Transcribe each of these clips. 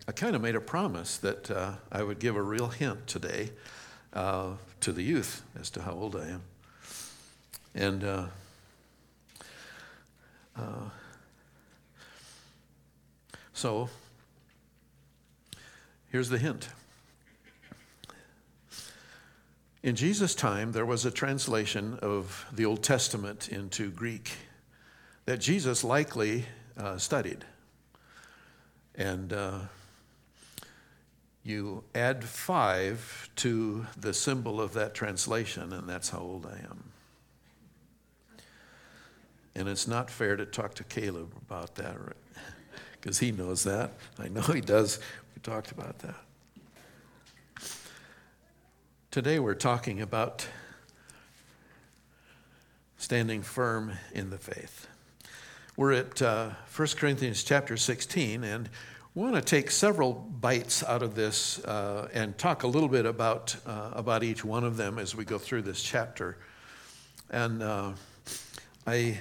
I kind of made a promise that I would give a real hint today to the youth as to how old I am. And so here's the hint. In Jesus' time, there was a translation of the Old Testament into Greek that Jesus likely studied. And you add 5 to the symbol of that translation, and that's how old I am. And it's not fair to talk to Caleb about that, because he knows that. I know he does. We talked about that. Today we're talking about standing firm in the faith. We're at 1 Corinthians chapter 16, and we want to take several bites out of this and talk a little bit about each one of them as we go through this chapter. And I've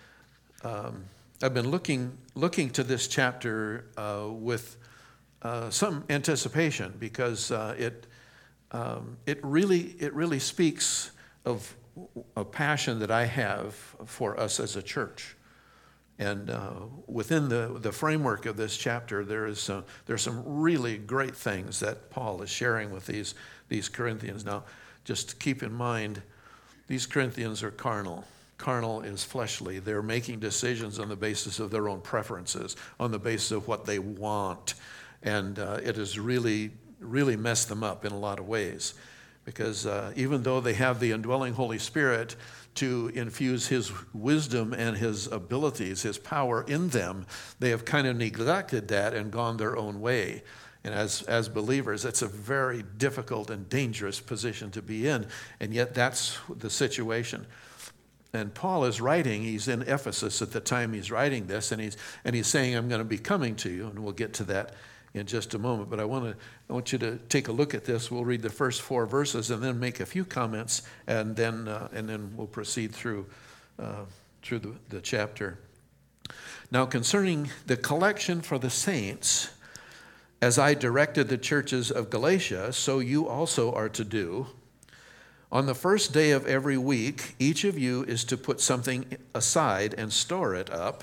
been looking to this chapter with some anticipation, because it really speaks of a passion that I have for us as a church. And within the framework of this chapter, there's some really great things that Paul is sharing with these Corinthians. Now, just keep in mind, these Corinthians are carnal. Carnal is fleshly. They're making decisions on the basis of their own preferences, on the basis of what they want. And it has really messed them up in a lot of ways. Because even though they have the indwelling Holy Spirit to infuse His wisdom and His abilities, His power in them, they have kind of neglected that and gone their own way. And as believers, it's a very difficult and dangerous position to be in. And yet that's the situation. And Paul is writing, he's in Ephesus at the time he's writing this, and he's saying, I'm going to be coming to you, and we'll get to that in just a moment. But I want you to take a look at this. We'll read the first 4 verses and then make a few comments, and then we'll proceed through the chapter. Now, concerning the collection for the saints, as I directed the churches of Galatia, so you also are to do. On the first day of every week, each of you is to put something aside and store it up,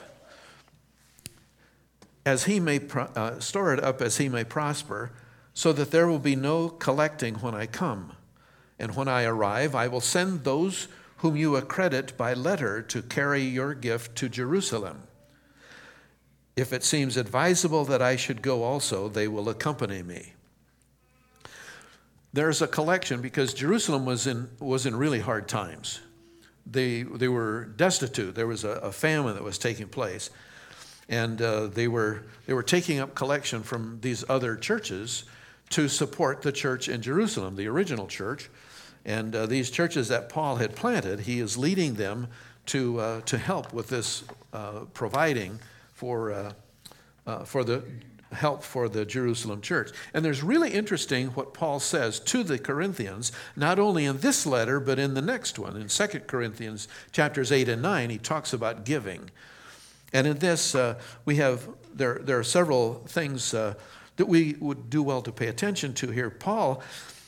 as he may store it up as he may prosper, so that there will be no collecting when I come. And when I arrive, I will send those whom you accredit by letter to carry your gift to Jerusalem. If it seems advisable that I should go also, they will accompany me. There's a collection because Jerusalem was in really hard times. They were destitute. There was a famine that was taking place. And they were taking up collection from these other churches to support the church in Jerusalem, the original church. And these churches that Paul had planted, he is leading them to help with this providing for the help for the Jerusalem church. And there's really interesting what Paul says to the Corinthians, not only in this letter, but in the next one. In 2 Corinthians chapters 8 and 9, he talks about giving. And in this, there are several things that we would do well to pay attention to here. Paul's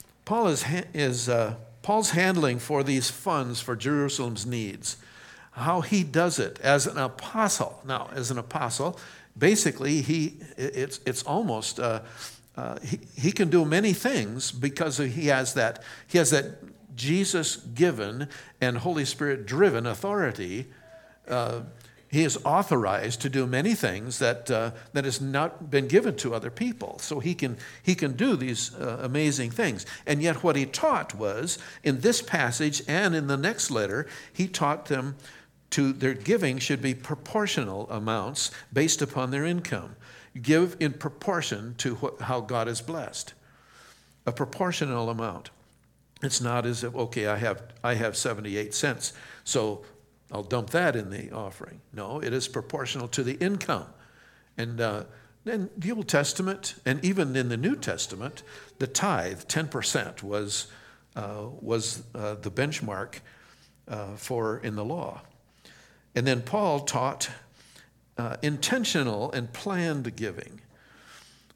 handling for these funds for Jerusalem's needs, how he does it as an apostle. Now, as an apostle, basically, it's almost he can do many things because he has that Jesus-given and Holy Spirit-driven authority. He is authorized to do many things that has not been given to other people. So he can do these amazing things. And yet what he taught was, in this passage and in the next letter, he taught them their giving should be proportional amounts based upon their income. Give in proportion to how God is blessed. A proportional amount. It's not as if, okay, I have 78 cents, so I'll dump that in the offering. No, it is proportional to the income. And in the Old Testament, and even in the New Testament, the tithe, 10%, was the benchmark in the law. And then Paul taught intentional and planned giving.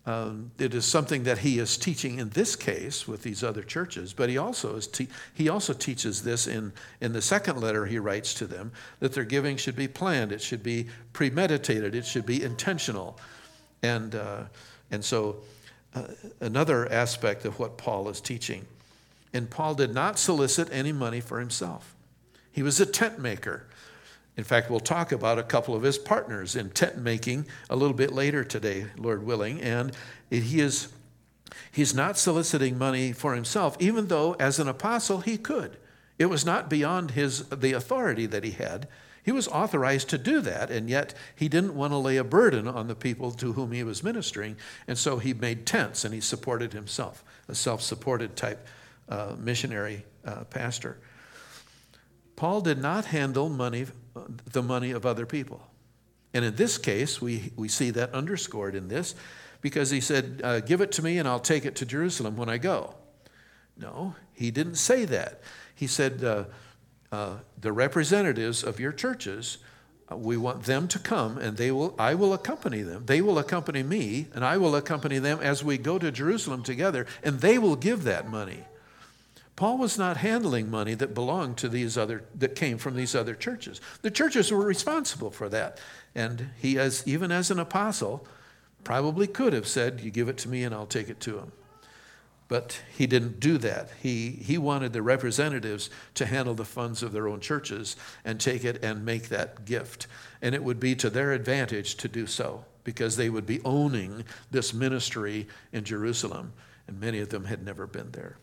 It is something that he is teaching in this case with these other churches, but he also teaches this in the second letter he writes to them, that their giving should be planned, it should be premeditated, it should be intentional. And so another aspect of what Paul is teaching. And Paul did not solicit any money for himself. He was a tent maker. In fact, we'll talk about a couple of his partners in tent making a little bit later today, Lord willing. And he's not soliciting money for himself, even though as an apostle he could. It was not beyond the authority that he had. He was authorized to do that, and yet he didn't want to lay a burden on the people to whom he was ministering, and so he made tents and he supported himself, a self-supported type missionary pastor. Paul did not handle the money of other people. And in this case, we see that underscored in this, because he said, give it to me and I'll take it to Jerusalem when I go. No, he didn't say that. He said, the representatives of your churches, we want them to come, and I will accompany them. They will accompany me, and I will accompany them as we go to Jerusalem together, and they will give that money. Paul was not handling money that belonged to that came from these other churches. The churches were responsible for that. And he, even as an apostle, probably could have said, you give it to me and I'll take it to him. But he didn't do that. He wanted the representatives to handle the funds of their own churches and take it and make that gift. And it would be to their advantage to do so, because they would be owning this ministry in Jerusalem, and many of them had never been there.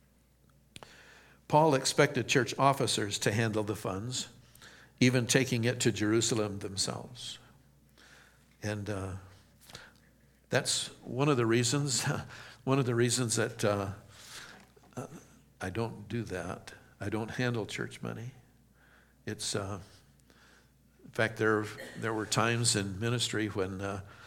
Paul expected church officers to handle the funds, even taking it to Jerusalem themselves. And that's one of the reasons that I don't do that. I don't handle church money. It's in fact, there were times in ministry when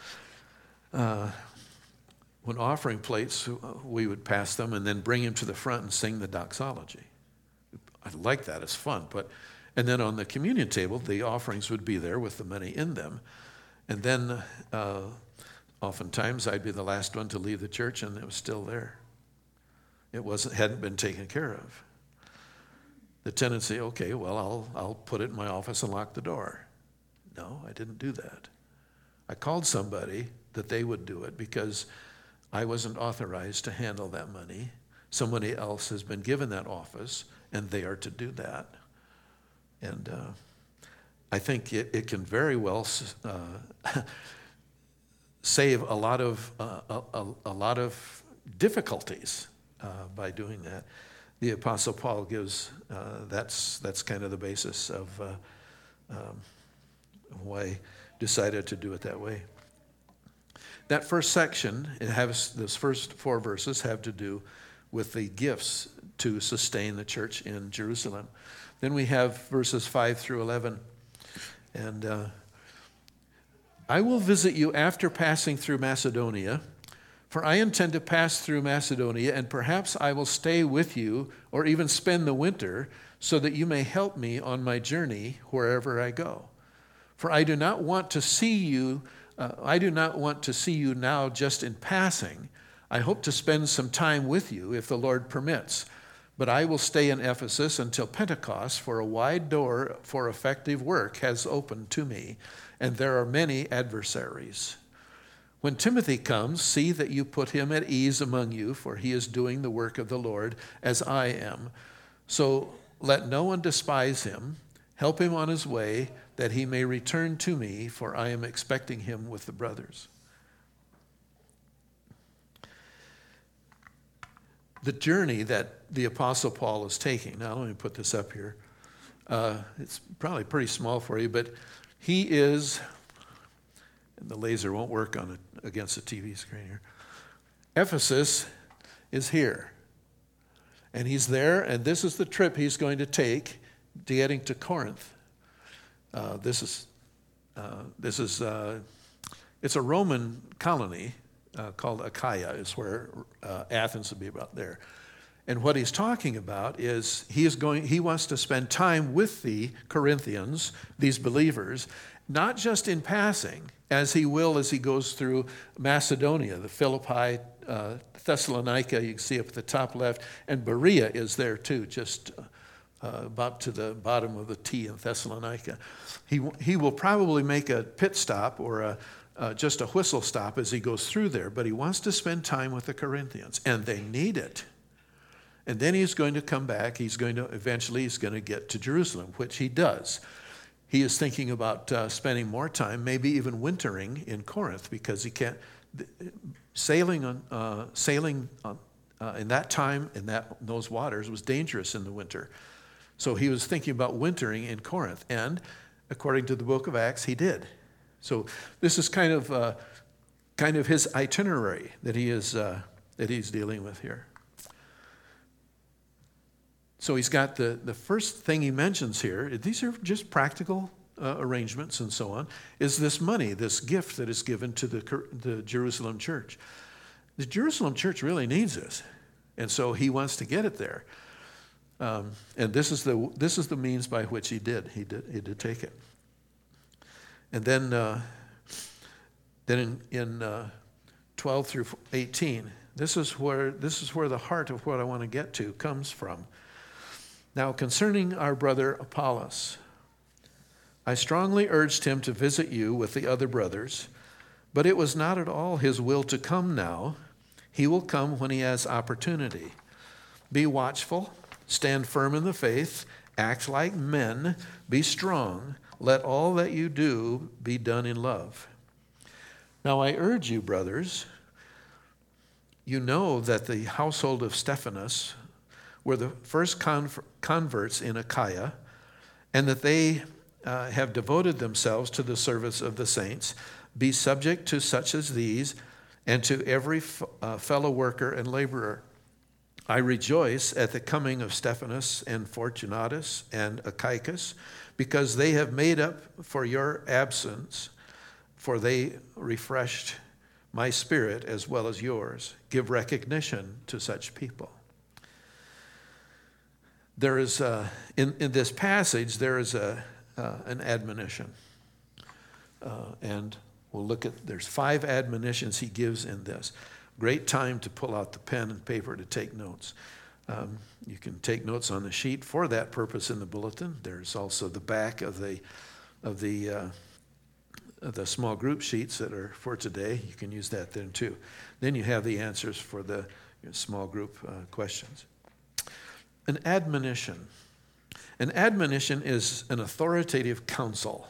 offering plates, we would pass them and then bring them to the front and sing the doxology. I like that, it's fun. And then on the communion table, the offerings would be there with the money in them. And then oftentimes I'd be the last one to leave the church, and it was still there. It hadn't been taken care of. The tendency, okay, well, I'll put it in my office and lock the door. No, I didn't do that. I called somebody that they would do it, because I wasn't authorized to handle that money. Somebody else has been given that office, and they are to do that. And I think it can very well save a lot of difficulties by doing that. The Apostle Paul gives that's kind of the basis of why he decided to do it that way. That first section, those first 4 verses have to do with the gifts to sustain the church in Jerusalem. Then we have verses 5 through 11. And I will visit you after passing through Macedonia, for I intend to pass through Macedonia, and perhaps I will stay with you or even spend the winter, so that you may help me on my journey wherever I go. For I do not want to see you now just in passing. I hope to spend some time with you if the Lord permits. But I will stay in Ephesus until Pentecost, for a wide door for effective work has opened to me, and there are many adversaries. When Timothy comes, see that you put him at ease among you, for he is doing the work of the Lord as I am. So let no one despise him. Help him on his way, that he may return to me, for I am expecting him with the brothers. The journey that the Apostle Paul is taking, now let me put this up here. It's probably pretty small for you, but he is, and the laser won't work on it against the TV screen here. Ephesus is here. And he's there, and this is the trip he's going to take to getting to Corinth. It's a Roman colony called Achaia, is where Athens would be about there. And what he's talking about is he wants to spend time with the Corinthians, these believers, not just in passing, as he will as he goes through Macedonia, the Philippi, Thessalonica, you can see up at the top left, and Berea is there too, just about to the bottom of the T in Thessalonica. He will probably make a pit stop or just a whistle stop as he goes through there, but he wants to spend time with the Corinthians, and they need it. And then he's going to come back. Eventually he's going to get to Jerusalem, which he does. He is thinking about spending more time, maybe even wintering in Corinth, because he can't sailing in that time in those waters was dangerous in the winter. So he was thinking about wintering in Corinth, and according to the book of Acts, he did. So this is kind of his itinerary that he's dealing with here. So he's got the first thing he mentions here, these are just practical arrangements and so on, is this money, this gift that is given to the Jerusalem church. The Jerusalem church really needs this, and so he wants to get it there. And this is the means by which he did take it. And then in 12 through 18, this is where the heart of what I want to get to comes from. Now, concerning our brother Apollos, I strongly urged him to visit you with the other brothers, but it was not at all his will to come now. He will come when he has opportunity. Be watchful, stand firm in the faith, act like men, be strong. Let all that you do be done in love. Now I urge you, brothers, you know that the household of Stephanas were the first converts in Achaia, and that they have devoted themselves to the service of the saints. Be subject to such as these, and to every fellow worker and laborer. I rejoice at the coming of Stephanas and Fortunatus and Achaicus, because they have made up for your absence, for they refreshed my spirit as well as yours. Give recognition to such people. There is, in this passage, there is an admonition. And we'll look at, there's 5 admonitions he gives in this. Great time to pull out the pen and paper to take notes. You can take notes on the sheet for that purpose in the bulletin. There's also the back of the small group sheets that are for today. You can use that then too. Then you have the answers for the small group questions. An admonition. An admonition is an authoritative counsel.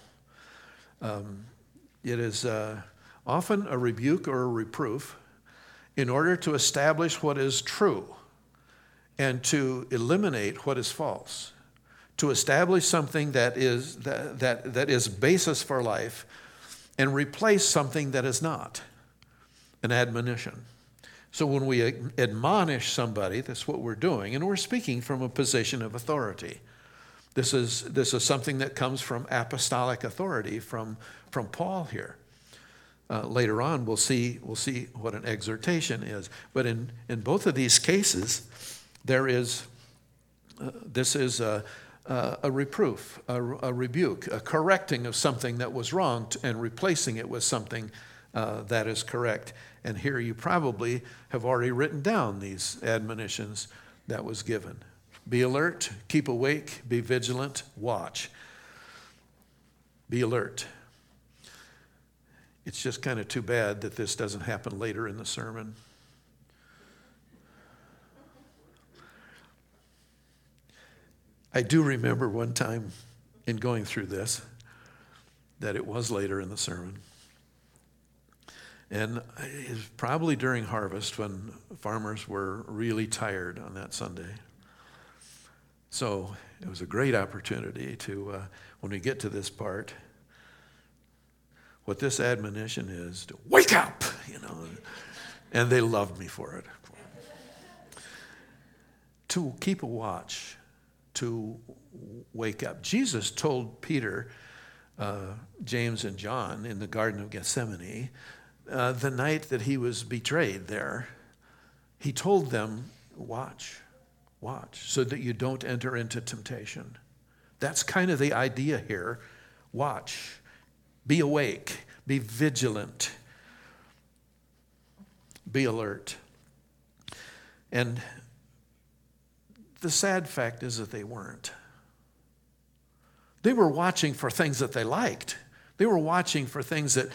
It is often a rebuke or a reproof in order to establish what is true and to eliminate what is false, to establish something that is basis for life and replace something that is not, an admonition. So when we admonish somebody, that's what we're doing, and we're speaking from a position of authority. This is something that comes from apostolic authority from Paul here. Later on, we'll see what an exhortation is. But in both of these cases, this is a reproof, a rebuke, a correcting of something that was wrong and replacing it with something that is correct. And here you probably have already written down these admonitions that was given. Be alert, keep awake, be vigilant, watch. Be alert. It's just kind of too bad that this doesn't happen later in the sermon. I do remember one time in going through this that it was later in the sermon. And it was probably during harvest when farmers were really tired on that Sunday. So it was a great opportunity to, when we get to this part, what this admonition is to wake up, and they loved me for it. To keep a watch, to wake up. Jesus told Peter, James, and John in the Garden of Gethsemane, the night that he was betrayed there, he told them, watch, so that you don't enter into temptation. That's kind of the idea here. Watch. Be awake. Be vigilant. Be alert. And the sad fact is that they weren't. They were watching for things that they liked. They were watching for things that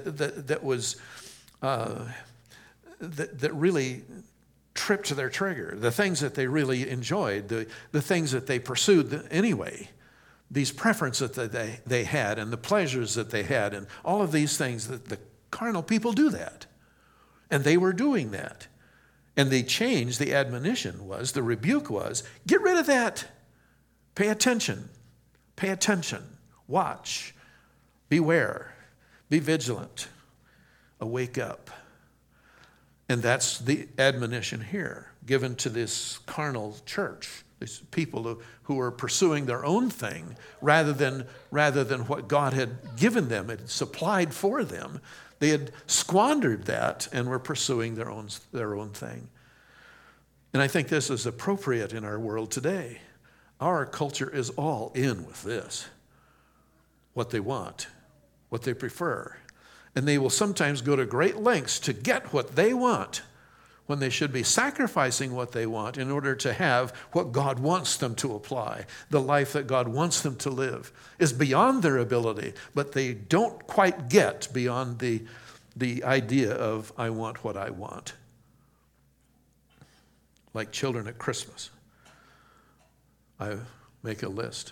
really tripped their trigger, the things that they really enjoyed, the things that they pursued anyway, these preferences that they had and the pleasures that they had and all of these things. That the carnal people do that. And they were doing that. And the change, the admonition was, the rebuke was, get rid of that. Pay attention. Pay attention. Watch. Beware. Be vigilant. Awake up. And that's the admonition here given to this carnal church, these people who are pursuing their own thing rather than what God had given them, had supplied for them. They had squandered that and were pursuing their own thing. And I think this is appropriate in our world today. Our culture is all in with this. What they want, what they prefer. And they will sometimes go to great lengths to get what they want when they should be sacrificing what they want in order to have what God wants them to apply. The life that God wants them to live is beyond their ability, but they don't quite get beyond the idea of, I want what I want. Like children at Christmas. I make a list.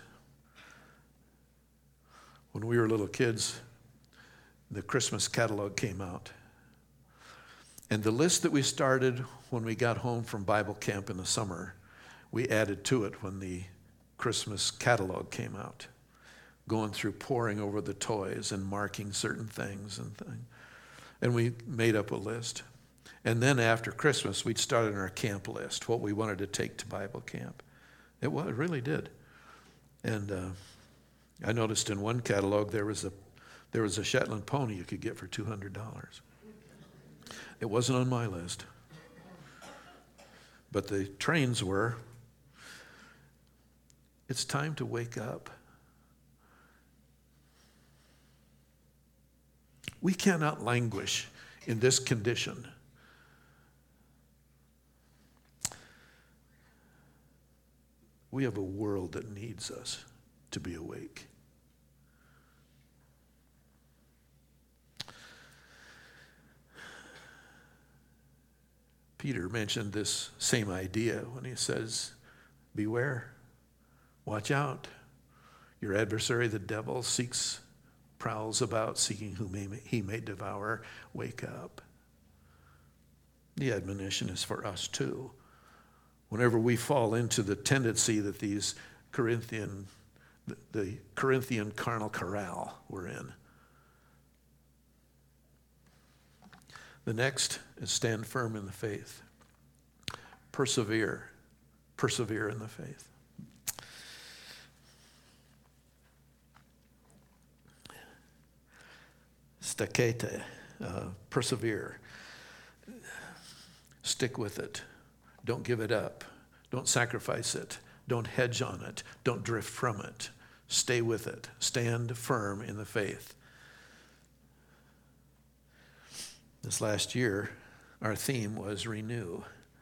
When we were little kids, the Christmas catalog came out. And the list that we started when we got home from Bible camp in the summer, we added to it when the Christmas catalog came out, going through poring over the toys and marking certain things and we made up a list. And then after Christmas, we'd started our camp list, what we wanted to take to Bible camp. It really did. And I noticed in one catalog there was a Shetland pony you could get for $200. It wasn't on my list. But the trains were. It's time to wake up. We cannot languish in this condition. We have a world that needs us to be awake. Peter mentioned this same idea when he says, beware, watch out. Your adversary, the devil, prowls about seeking whom he may devour. Wake up. The admonition is for us too. Whenever we fall into the tendency that the Corinthian carnal corral we're in. The next is stand firm in the faith. Persevere. Persevere in the faith. Stakete. Persevere. Stick with it. Don't give it up. Don't sacrifice it. Don't hedge on it. Don't drift from it. Stay with it. Stand firm in the faith. This last year, our theme was renew.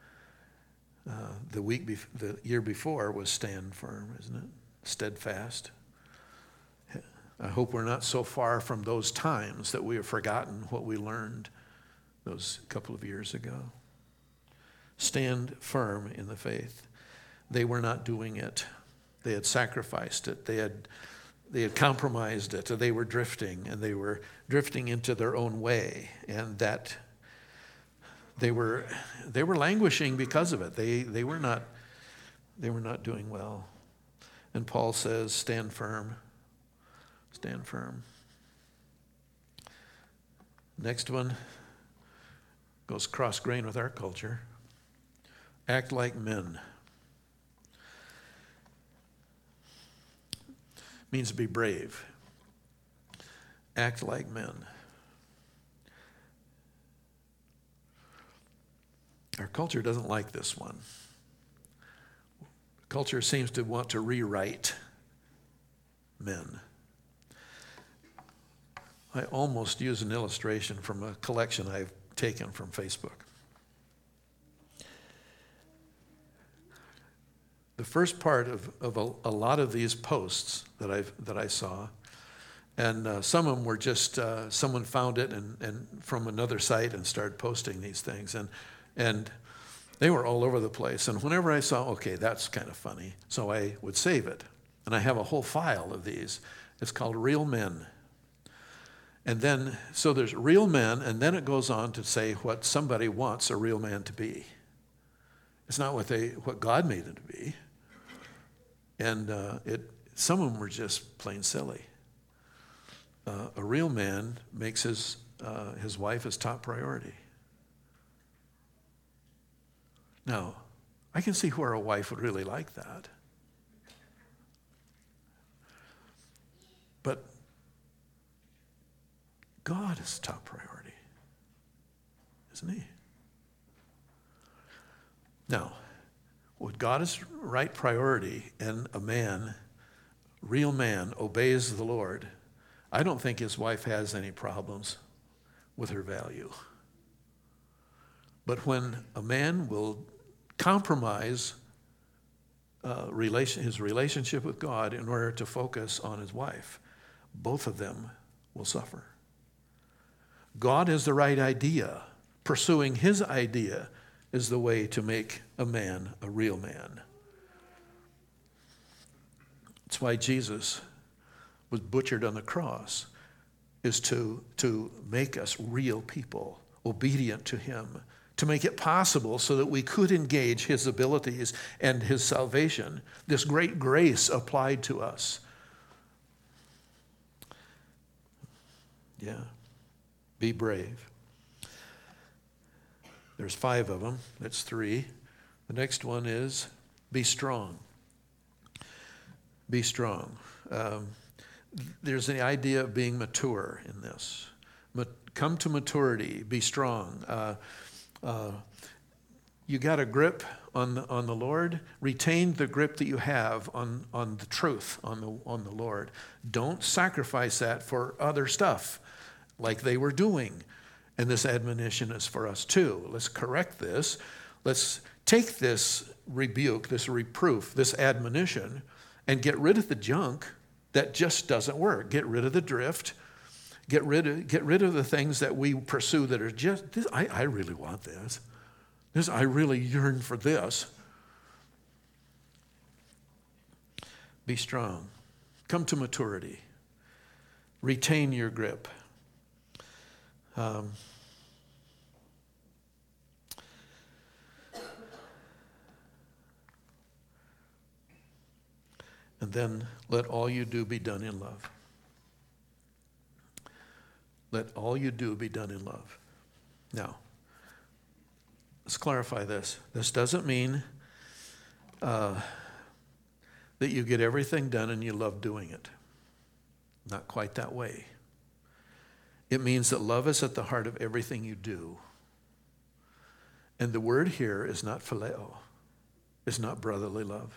The year before was stand firm, isn't it? Steadfast. I hope we're not so far from those times that we have forgotten what we learned those couple of years ago. Stand firm in the faith. They were not doing it. They had sacrificed it. They had compromised it. They were drifting, and they were drifting into their own way, and that they were languishing because of it. They were not doing well. And Paul says, stand firm. Stand firm. Next one goes cross-grain with our culture. Act like men. Means to be brave. Act like men. Our culture doesn't like this one. Culture seems to want to rewrite men. I almost use an illustration from a collection I've taken from Facebook. The first part of a lot of these posts that I saw, and some of them were just someone found it and from another site and started posting these things, and they were all over the place. And whenever I saw, okay, that's kind of funny, so I would save it. And I have a whole file of these. It's called Real Men. And then, so there's real men, and then it goes on to say what somebody wants a real man to be. It's not what God made it to be. And some of them were just plain silly. A real man makes his wife his top priority. Now, I can see where a wife would really like that. But God is top priority, isn't he? Now, with God is right priority and a man, real man, obeys the Lord, I don't think his wife has any problems with her value. But when a man will compromise his relationship with God in order to focus on his wife, both of them will suffer. God has the right idea. Pursuing his idea is the way to make a man a real man. That's why Jesus was butchered on the cross, is to make us real people, obedient to him, to make it possible so that we could engage his abilities and his salvation, this great grace applied to us. Yeah. Be brave. There's 5 of them. That's 3. The next one is be strong. Be strong. There's the idea of being mature in this. Come to maturity. Be strong. You got a grip on the Lord. Retain the grip that you have on the truth, on the Lord. Don't sacrifice that for other stuff like they were doing. And this admonition is for us too. Let's correct this. Let's take this rebuke, this reproof, this admonition, and get rid of the junk that just doesn't work. Get rid of the drift. Get rid of the things that we pursue that are just, I really want this. I really yearn for this. Be strong. Come to maturity. Retain your grip. And then let all you do be done in love. Let all you do be done in love. Now, let's clarify this. This doesn't mean that you get everything done and you love doing it. Not quite that way. It means that love is at the heart of everything you do. And the word here is not phileo. It's not brotherly love.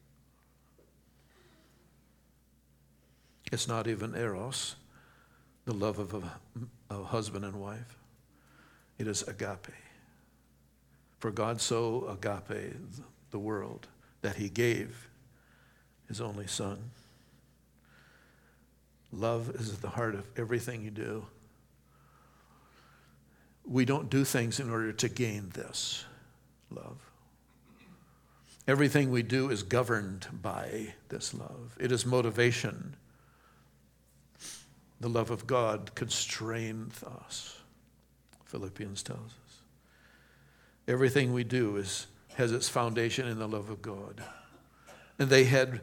It's not even eros, the love of a husband and wife. It is agape. For God so agape the world that he gave his only son. Love is at the heart of everything you do. We don't do things in order to gain this love. Everything we do is governed by this love. It is motivation. The love of God constrains us, Philippians tells us. Everything we do has its foundation in the love of God. And they had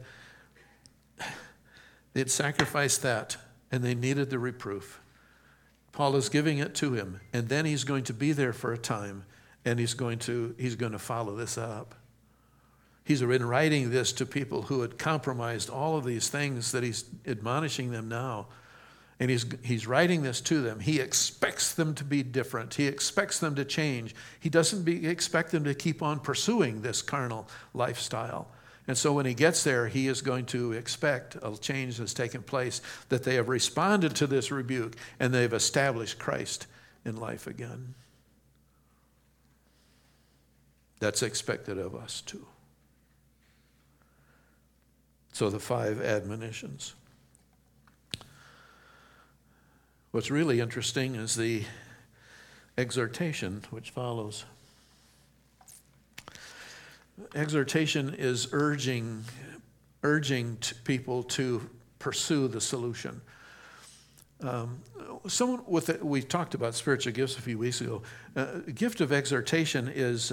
sacrificed that, and they needed the reproof. Paul is giving it to him, and then he's going to be there for a time, and he's going to follow this up. He's been writing this to people who had compromised all of these things that he's admonishing them now. And he's writing this to them. He expects them to be different. He expects them to change. He doesn't expect them to keep on pursuing this carnal lifestyle. And so when he gets there, he is going to expect a change that's taken place, that they have responded to this rebuke and they've established Christ in life again. That's expected of us too. So the 5 admonitions. What's really interesting is the exhortation which follows. Exhortation is urging people to pursue the solution. We talked about spiritual gifts a few weeks ago. A gift of exhortation is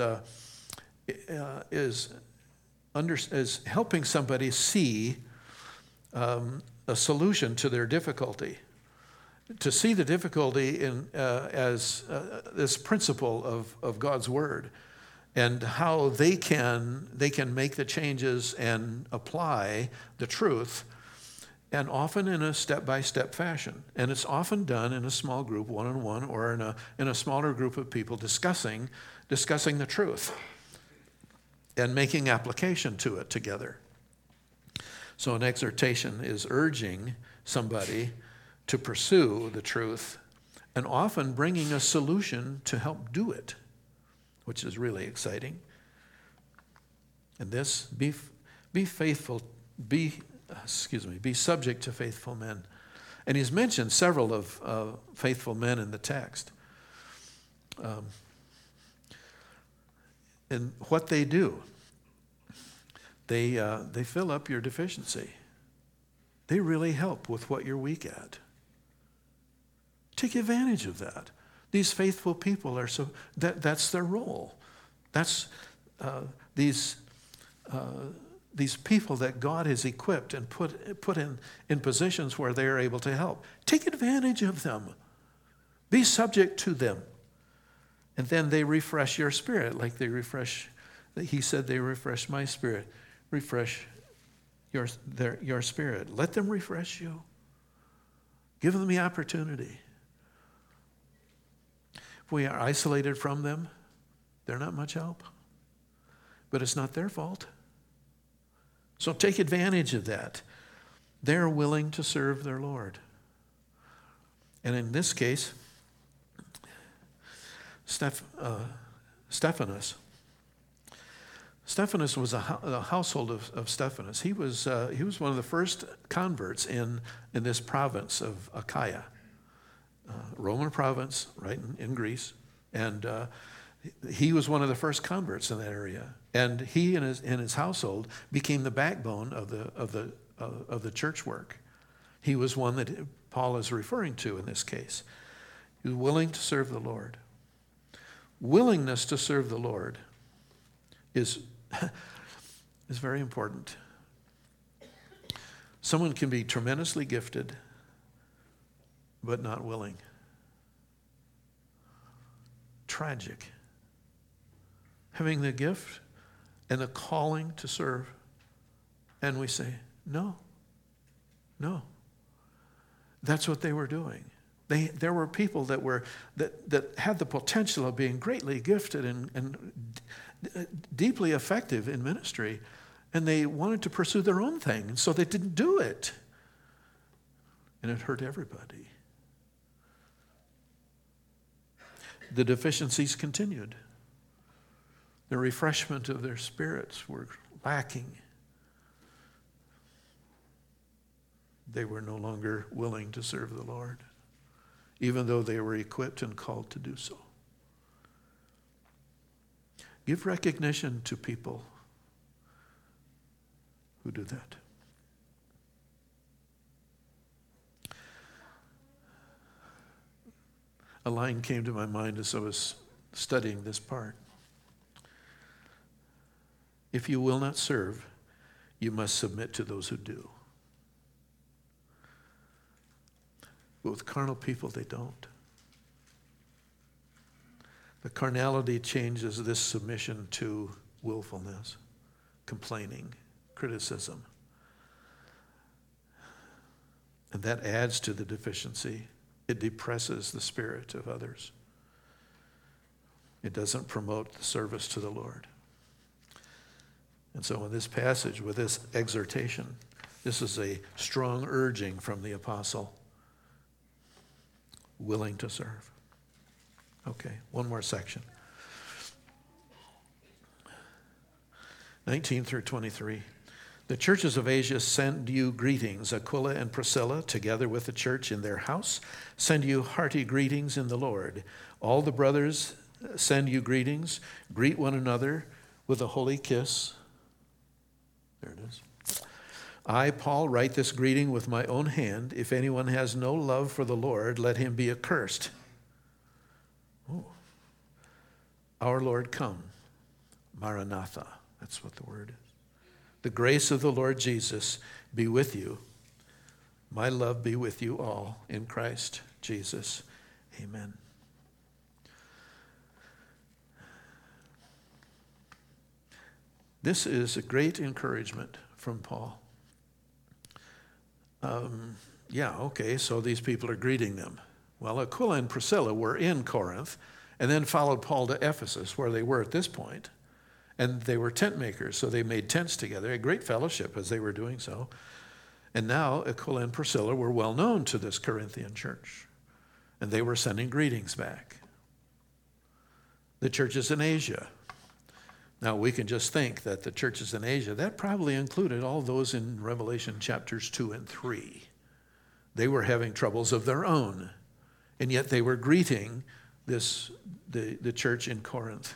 helping somebody see a solution to their difficulty. To see the difficulty as this principle of God's word, and how they can make the changes and apply the truth, and often in a step-by-step fashion. And it's often done in a small group, one-on-one, or in a smaller group of people discussing the truth and making application to it together. So an exhortation is urging somebody to pursue the truth, and often bringing a solution to help do it, which is really exciting. And this, be faithful, be subject to faithful men. And he's mentioned several of faithful men in the text. And what they do, they fill up your deficiency. They really help with what you're weak at. Take advantage of that. These faithful people are that's their role. That's these people that God has equipped and put in positions where they are able to help. Take advantage of them. Be subject to them. And then they refresh your spirit, like he said they refresh my spirit. Refresh your spirit. Let them refresh you. Give them the opportunity. If we are isolated from them, they're not much help. But it's not their fault. So take advantage of that. They're willing to serve their Lord. And in this case, Stephanas was a household of Stephanas. He was one of the first converts in this province of Achaia. Roman province, right in Greece, and he was one of the first converts in that area. And he and his household became the backbone of the church work. He was one that Paul is referring to in this case. He was willing to serve the Lord. Willingness to serve the Lord is very important. Someone can be tremendously gifted, but not willing. Tragic. Having the gift and the calling to serve, and we say, no. That's what they were doing. There were people that had the potential of being greatly gifted and deeply effective in ministry, and they wanted to pursue their own thing, and so they didn't do it. And it hurt everybody. The deficiencies continued. The refreshment of their spirits were lacking. They were no longer willing to serve the Lord, even though they were equipped and called to do so. Give recognition to people who do that. A line came to my mind as I was studying this part. If you will not serve, you must submit to those who do. But with carnal people, they don't. The carnality changes this submission to willfulness, complaining, criticism. And that adds to the deficiency. It depresses the spirit of others. It doesn't promote the service to the Lord. And so in this passage, with this exhortation, this is a strong urging from the apostle, willing to serve. Okay, one more section. 19 through 23. The churches of Asia send you greetings. Aquila and Priscilla, together with the church in their house, send you hearty greetings in the Lord. All the brothers send you greetings. Greet one another with a holy kiss. There it is. I, Paul, write this greeting with my own hand. If anyone has no love for the Lord, let him be accursed. Ooh. Our Lord come. Maranatha. That's what the word is. The grace of the Lord Jesus be with you. My love be with you all in Christ Jesus. Amen. This is a great encouragement from Paul. So these people are greeting them. Well, Aquila and Priscilla were in Corinth and then followed Paul to Ephesus, where they were at this point. And they were tent makers, so they made tents together, a great fellowship as they were doing so. And now Aquila and Priscilla were well known to this Corinthian church, and they were sending greetings back. The churches in Asia. Now we can just think that the churches in Asia, that probably included all those in Revelation chapters 2 and 3. They were having troubles of their own, and yet they were greeting the church in Corinth.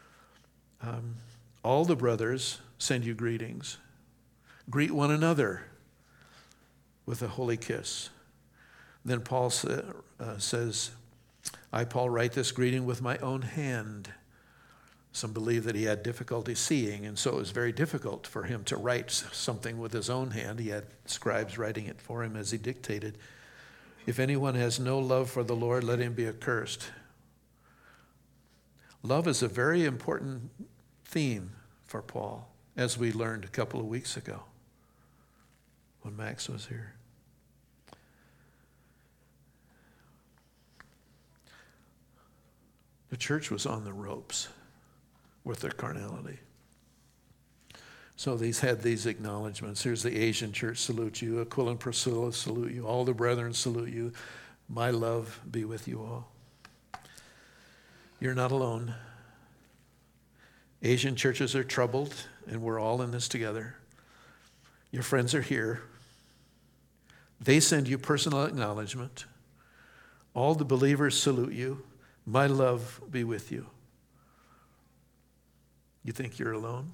All the brothers send you greetings. Greet one another with a holy kiss. Then Paul says, I, Paul, write this greeting with my own hand. Some believe that he had difficulty seeing, and so it was very difficult for him to write something with his own hand. He had scribes writing it for him as he dictated. If anyone has no love for the Lord, let him be accursed. Love is a very important theme for Paul, as we learned a couple of weeks ago when Max was here. The church was on the ropes with their carnality. So these had these acknowledgments. Here's the Asian church salute you. Aquila and Priscilla salute you. All the brethren salute you. My love be with you all. You're not alone. Asian churches are troubled, and we're all in this together. Your friends are here. They send you personal acknowledgement. All the believers salute you. My love be with you. You think you're alone?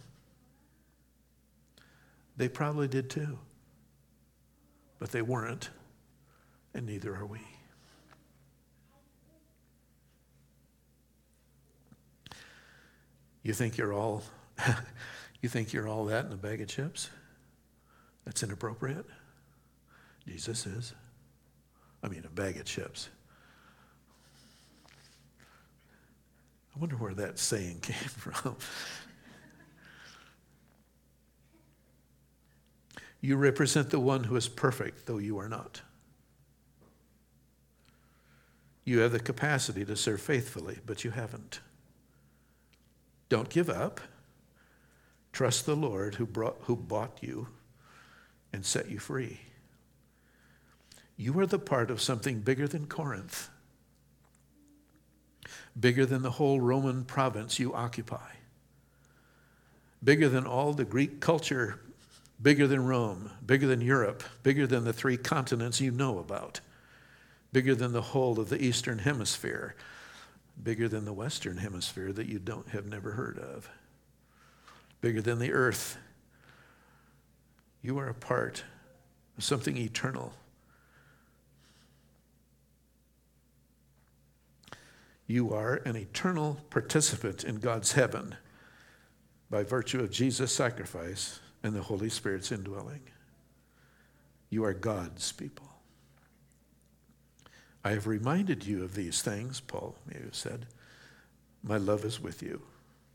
They probably did too. But they weren't, and neither are we. You think you're all that in a bag of chips? That's inappropriate. Jesus is. A bag of chips. I wonder where that saying came from. You represent the one who is perfect, though you are not. You have the capacity to serve faithfully, but you haven't. Don't give up. Trust the Lord who bought you and set you free. You are the part of something bigger than Corinth, bigger than the whole Roman province you occupy, bigger than all the Greek culture, bigger than Rome, bigger than Europe, bigger than the 3 continents you know about, bigger than the whole of the Eastern Hemisphere, bigger than the Western Hemisphere that you have never heard of, bigger than the earth. You are a part of something eternal. You are an eternal participant in God's heaven by virtue of Jesus' sacrifice and the Holy Spirit's indwelling. You are God's people. I have reminded you of these things, Paul may have said. My love is with you.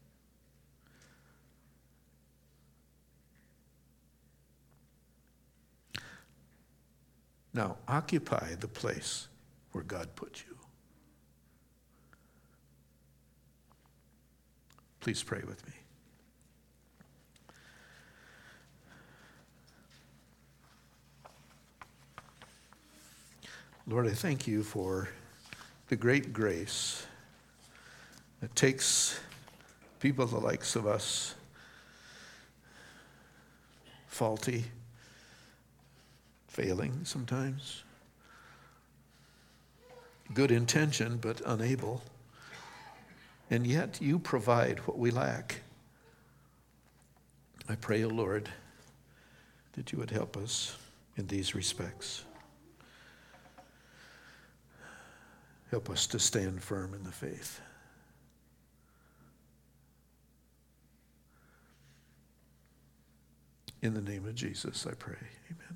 Now, occupy the place where God put you. Please pray with me. Lord, I thank you for the great grace that takes people the likes of us, faulty, failing sometimes, good intention but unable, and yet you provide what we lack. I pray, O Lord, that you would help us in these respects. Help us to stand firm in the faith. In the name of Jesus, I pray. Amen.